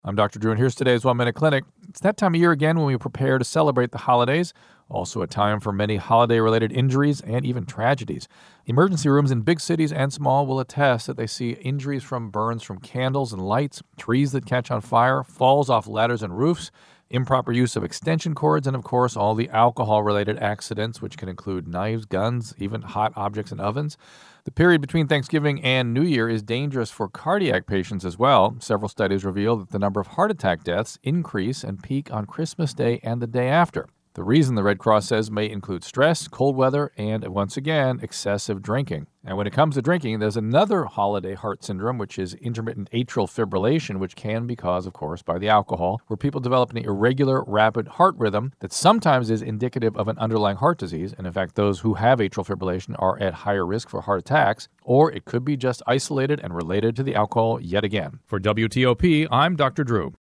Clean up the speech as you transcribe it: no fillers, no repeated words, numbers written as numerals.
I'm Dr. Drew, and here's today's 1 Minute Clinic. It's that time of year again when we prepare to celebrate the holidays, also a time for many holiday-related injuries and even tragedies. Emergency rooms in big cities and small will attest that they see injuries from burns from candles and lights, trees that catch on fire, falls off ladders and roofs, improper use of extension cords, and of course all the alcohol-related accidents, which can include knives, guns, even hot objects in ovens. The period between Thanksgiving and New Year is dangerous for cardiac patients as well. Several studies reveal that the number of heart attack deaths increase and peak on Christmas Day and the day after. The reason, the Red Cross says, may include stress, cold weather, and, once again, excessive drinking. And when it comes to drinking, there's another holiday heart syndrome, which is intermittent atrial fibrillation, which can be caused, of course, by the alcohol, where people develop an irregular, rapid heart rhythm that sometimes is indicative of an underlying heart disease. And in fact, those who have atrial fibrillation are at higher risk for heart attacks, or it could be just isolated and related to the alcohol yet again. For WTOP, I'm Dr. Drew.